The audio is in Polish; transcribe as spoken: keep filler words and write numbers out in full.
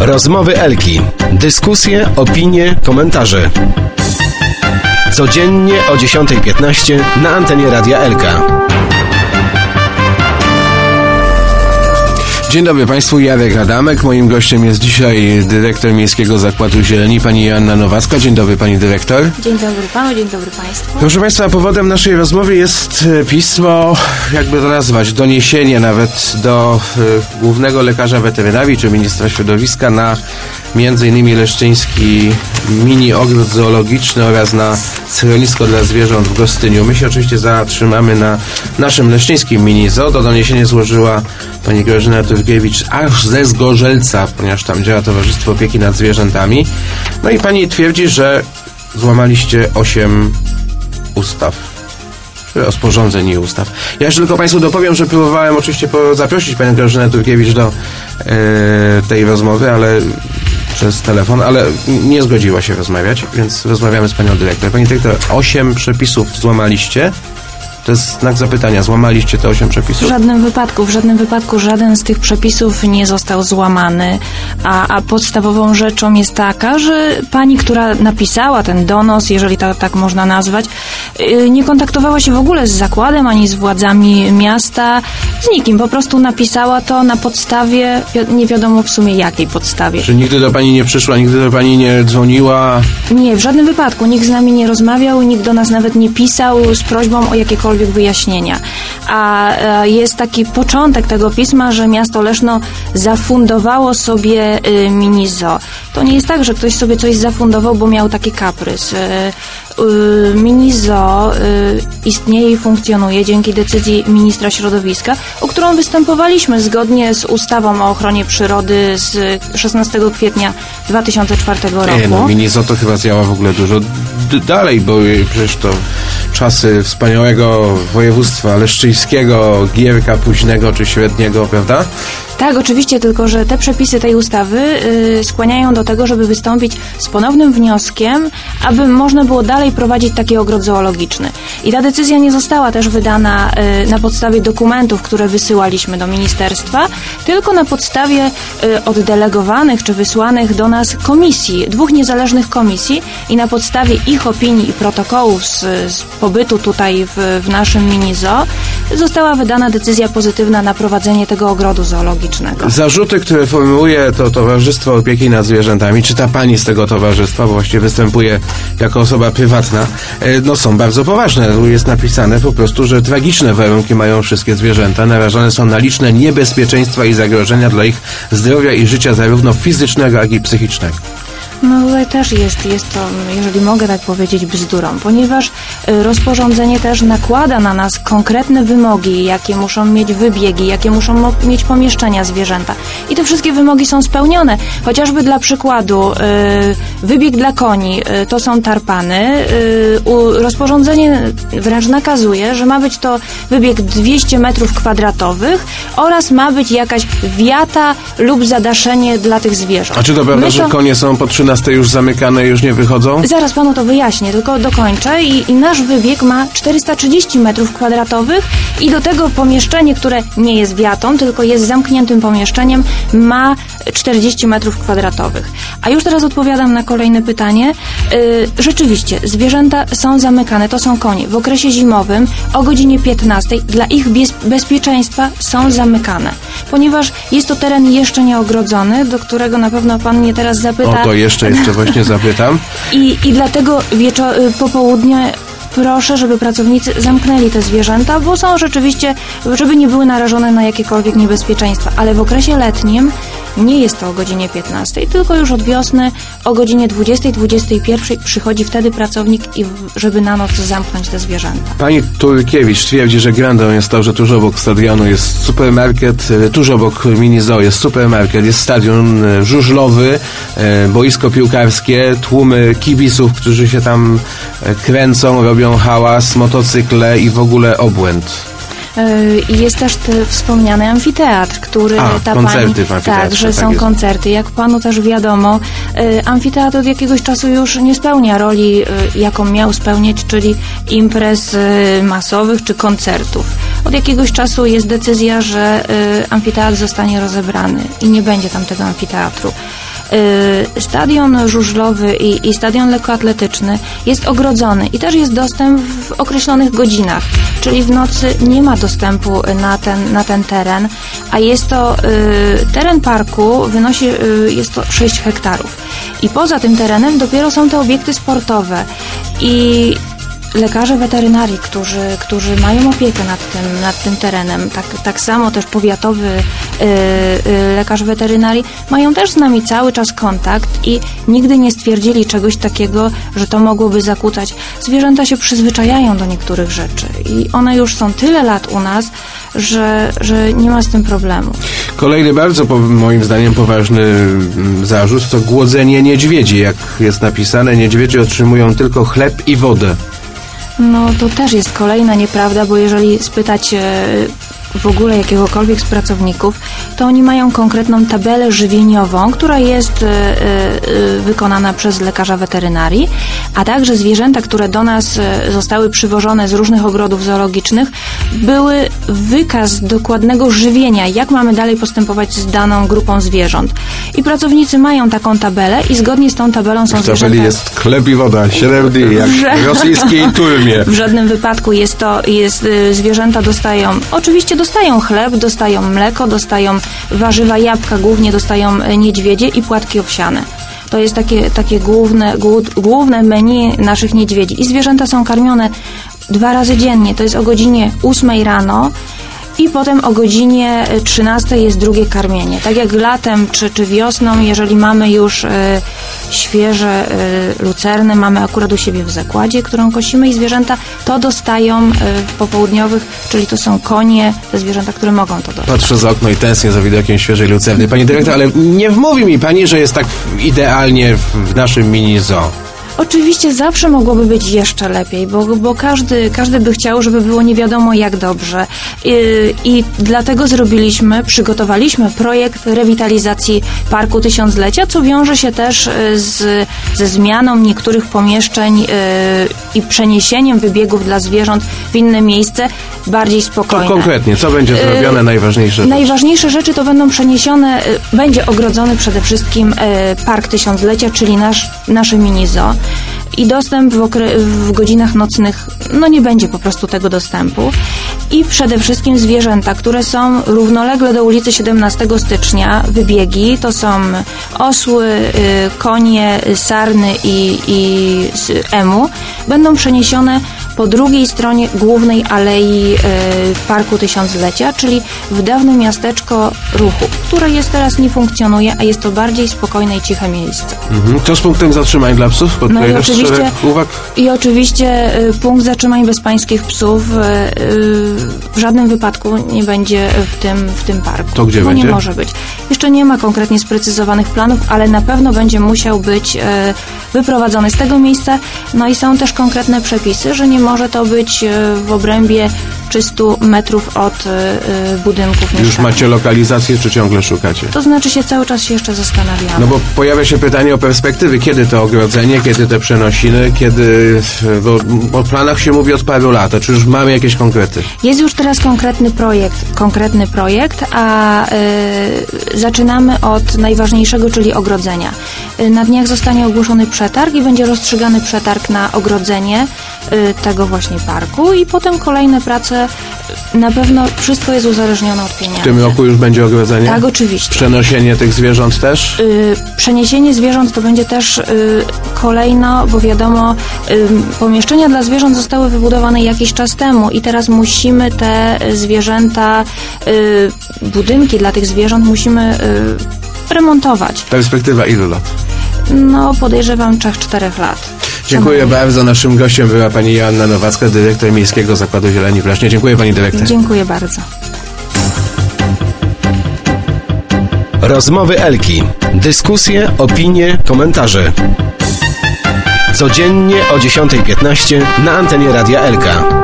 Rozmowy Elki. Dyskusje, opinie, komentarze. Codziennie o dziesiąta piętnaście na antenie Radia Elka. Dzień dobry Państwu, Jarek Adamek. Moim gościem jest dzisiaj dyrektor Miejskiego Zakładu Zieleni, pani Joanna Nowacka. Dzień dobry, pani dyrektor. Dzień dobry panu, dzień dobry państwu. Proszę Państwa, powodem naszej rozmowy jest pismo, jakby to nazwać, doniesienie nawet do y, głównego lekarza weterynarii, czy ministra środowiska na między innymi leszczyński mini ogród zoologiczny oraz na schronisko dla zwierząt w Gostyniu. My się oczywiście zatrzymamy na naszym leszczyńskim mini zoo. To doniesienie złożyła pani Grażyna Turkiewicz aż ze Zgorzelca, ponieważ tam działa Towarzystwo Opieki nad Zwierzętami. No i pani twierdzi, że złamaliście osiem ustaw. Rozporządzeń i ustaw. Ja jeszcze tylko Państwu dopowiem, że próbowałem oczywiście zaprosić panią Grażynę Turkiewicz do e, tej rozmowy, ale przez telefon, ale nie zgodziła się rozmawiać, więc rozmawiamy z panią dyrektor. Pani dyrektor, osiem przepisów złamaliście? To jest znak zapytania. Złamaliście te osiem przepisów? W żadnym wypadku, w żadnym wypadku żaden z tych przepisów nie został złamany, a, a podstawową rzeczą jest taka, że pani, która napisała ten donos, jeżeli to tak można nazwać, yy, nie kontaktowała się w ogóle z zakładem, ani z władzami miasta, z nikim. Po prostu napisała to na podstawie, nie wiadomo w sumie jakiej podstawie. Czy nigdy do pani nie przyszła, nigdy do pani nie dzwoniła? Nie, w żadnym wypadku. Nikt z nami nie rozmawiał, nikt do nas nawet nie pisał z prośbą o jakiekolwiek wyjaśnienia. A jest taki początek tego pisma, że miasto Leszno zafundowało sobie y, mini zoo. To nie jest tak, że ktoś sobie coś zafundował, bo miał taki kaprys. Y, y, mini zoo y, istnieje i funkcjonuje dzięki decyzji ministra środowiska, o którą występowaliśmy zgodnie z ustawą o ochronie przyrody z szesnastego kwietnia dwa tysiące czwartego roku. Nie, no mini zoo to chyba działa w ogóle dużo d- dalej, bo przecież to czasy wspaniałego województwa leszczyńskiego, Gierka późnego czy średniego, prawda? Tak, oczywiście, tylko że te przepisy tej ustawy y, skłaniają do tego, żeby wystąpić z ponownym wnioskiem, aby można było dalej prowadzić taki ogród zoologiczny. I ta decyzja nie została też wydana y, na podstawie dokumentów, które wysyłaliśmy do ministerstwa, tylko na podstawie y, oddelegowanych czy wysłanych do nas komisji, dwóch niezależnych komisji i na podstawie ich opinii i protokołów z, z pobytu tutaj w, w naszym mini zoo została wydana decyzja pozytywna na prowadzenie tego ogrodu zoologicznego. Zarzuty, które formułuje to Towarzystwo Opieki nad Zwierzętami, czy ta pani z tego towarzystwa, bo właściwie występuje jako osoba prywatna, no są bardzo poważne. Tu jest napisane po prostu, że tragiczne warunki mają wszystkie zwierzęta, narażone są na liczne niebezpieczeństwa i zagrożenia dla ich zdrowia i życia zarówno fizycznego, jak i psychicznego. No tutaj też jest, jest to, jeżeli mogę tak powiedzieć, bzdurą, ponieważ rozporządzenie też nakłada na nas konkretne wymogi, jakie muszą mieć wybiegi, jakie muszą mo- mieć pomieszczenia zwierzęta. I te wszystkie wymogi są spełnione. Chociażby dla przykładu yy, wybieg dla koni yy, to są tarpany. Yy, u, rozporządzenie wręcz nakazuje, że ma być to wybieg dwieście metrów kwadratowych oraz ma być jakaś wiata lub zadaszenie dla tych zwierząt. A czy to prawda, My że to... konie są po trzynastej już zamykane, już nie wychodzą? Zaraz panu to wyjaśnię, tylko dokończę. I, i nasz wybieg ma czterysta trzydzieści metrów kwadratowych i do tego pomieszczenie, które nie jest wiatą, tylko jest zamkniętym pomieszczeniem, ma czterdzieści metrów kwadratowych. A już teraz odpowiadam na kolejne pytanie. Yy, rzeczywiście, zwierzęta są zamykane, to są konie. W okresie zimowym o godzinie piętnastej dla ich bez, bezpieczeństwa są zamykane. Ponieważ jest to teren jeszcze nieogrodzony, do którego na pewno pan mnie teraz zapyta. O, to jeszcze, jeszcze właśnie zapytam. I, i dlatego wieczor, popołudnie proszę, żeby pracownicy zamknęli te zwierzęta, bo są rzeczywiście, żeby nie były narażone na jakiekolwiek niebezpieczeństwa. Ale w okresie letnim nie jest to o godzinie piętnastej, tylko już od wiosny o godzinie dwudziestej, dwudziestej pierwszej przychodzi wtedy pracownik, i żeby na noc zamknąć te zwierzęta. Pani Turkiewicz twierdzi, że grandą jest to, że tuż obok stadionu jest supermarket, tuż obok mini zoo jest supermarket, jest stadion żużlowy, boisko piłkarskie, tłumy kibiców, którzy się tam kręcą, robią hałas, motocykle i w ogóle obłęd. Jest też te wspomniany amfiteatr, który A, ta koncerty pani... w Tak, że tak są jest. koncerty. Jak panu też wiadomo, amfiteatr od jakiegoś czasu już nie spełnia roli, jaką miał spełniać, czyli imprez masowych czy koncertów. Od jakiegoś czasu jest decyzja, że amfiteatr zostanie rozebrany i nie będzie tam tego amfiteatru. Stadion żużlowy i, i stadion lekkoatletyczny jest ogrodzony i też jest dostęp w określonych godzinach, czyli w nocy nie ma dostępu na ten, na ten teren, a jest to teren parku, wynosi, jest to sześć hektarów. I poza tym terenem dopiero są te obiekty sportowe i lekarze weterynarii, którzy, którzy mają opiekę nad tym, nad tym terenem, tak, tak samo też powiatowy yy, yy, lekarz weterynarii, mają też z nami cały czas kontakt i nigdy nie stwierdzili czegoś takiego, że to mogłoby zakłócać. Zwierzęta się przyzwyczajają do niektórych rzeczy i one już są tyle lat u nas, że, że nie ma z tym problemu. Kolejny bardzo, moim zdaniem, poważny zarzut to głodzenie niedźwiedzi. Jak jest napisane, niedźwiedzie otrzymują tylko chleb i wodę. No to też jest kolejna nieprawda, bo jeżeli spytać w ogóle jakiegokolwiek z pracowników, to oni mają konkretną tabelę żywieniową, która jest y, y, wykonana przez lekarza weterynarii, a także zwierzęta, które do nas zostały przywożone z różnych ogrodów zoologicznych, były wykaz dokładnego żywienia, jak mamy dalej postępować z daną grupą zwierząt. I pracownicy mają taką tabelę i zgodnie z tą tabelą są zwierzęta... W tabeli jest chleb i woda, siedem dni, jak w rosyjskiej turmie. W żadnym wypadku jest to, jest, zwierzęta dostają, oczywiście dostają chleb, dostają mleko, dostają warzywa, jabłka, głównie dostają niedźwiedzie i płatki owsiane. To jest takie, takie główne, główne menu naszych niedźwiedzi. I zwierzęta są karmione dwa razy dziennie. To jest o godzinie ósmej rano i potem o godzinie trzynastej jest drugie karmienie. Tak jak latem czy, czy wiosną, jeżeli mamy już y, świeże y, lucerny, mamy akurat u siebie w zakładzie, którą kosimy i zwierzęta to dostają y, w popołudniowych, czyli to są konie, te zwierzęta, które mogą to dostać. Patrzę za okno i tęsknię za widokiem świeżej lucerny. Pani dyrektor, ale nie wmówi mi pani, że jest tak idealnie w, w naszym mini zoo. Oczywiście zawsze mogłoby być jeszcze lepiej, bo, bo każdy, każdy by chciał, żeby było nie wiadomo jak dobrze. I, i dlatego zrobiliśmy, przygotowaliśmy projekt rewitalizacji Parku Tysiąclecia, co wiąże się też z, ze zmianą niektórych pomieszczeń yy, i przeniesieniem wybiegów dla zwierząt w inne miejsce, bardziej spokojne. To konkretnie, co będzie zrobione, yy, najważniejsze rzeczy? Najważniejsze rzeczy to będą przeniesione, yy, będzie ogrodzony przede wszystkim yy, Park Tysiąclecia, czyli nasz, nasze mini zoo. I dostęp w, okre- w godzinach nocnych, no nie będzie po prostu tego dostępu. I przede wszystkim zwierzęta, które są równolegle do ulicy siedemnastego stycznia, wybiegi, to są osły, y, konie, sarny i, i emu, będą przeniesione po drugiej stronie głównej alei y, Parku Tysiąclecia, czyli w dawne miasteczko ruchu, które jest teraz nie funkcjonuje, a jest to bardziej spokojne i ciche miejsce. Mhm. Co z punktem zatrzymań dla psów? Pod no i oczywiście, uwag? i oczywiście y, punkt zatrzymań bezpańskich psów y, y, w żadnym wypadku nie będzie w tym, w tym parku. To gdzie bo będzie? Nie może być. Jeszcze nie ma konkretnie sprecyzowanych planów, ale na pewno będzie musiał być y, wyprowadzony z tego miejsca. No i są też konkretne przepisy, że nie może to być y, w obrębie trzysta metrów od y, budynków mieszkalnych. Już macie lokalizację, czy ciągle szukacie? To znaczy się cały czas się jeszcze zastanawiamy. No bo pojawia się pytanie o perspektywy. Kiedy to ogrodzenie, kiedy te przenosiny, kiedy... Bo o planach się mówi od paru lat. A czy już mamy jakieś konkrety? Jest już teraz konkretny projekt, konkretny projekt, a y, zaczynamy od najważniejszego, czyli ogrodzenia. Y, na dniach zostanie ogłoszony przetarg i będzie rozstrzygany przetarg na ogrodzenie y, tego właśnie parku i potem kolejne prace. Na pewno wszystko jest uzależnione od pieniędzy. W tym roku już będzie ogrodzenie? Tak, oczywiście. Przeniesienie tych zwierząt też? Y, przeniesienie zwierząt to będzie też y, kolejno, bo wiadomo, y, pomieszczenia dla zwierząt zostały wybudowane jakiś czas temu i teraz musimy te zwierzęta, y, budynki dla tych zwierząt musimy y, remontować. Perspektywa ilu lat? No, podejrzewam trzech czterech lat. Dziękuję bardzo. Naszym gościem była pani Joanna Nowacka, dyrektor Miejskiego Zakładu Zieleni w Lesznie. Dziękuję pani dyrektor. Dziękuję bardzo. Rozmowy Elki. Dyskusje, opinie, komentarze. Codziennie o dziesiąta piętnaście na antenie Radia Elka.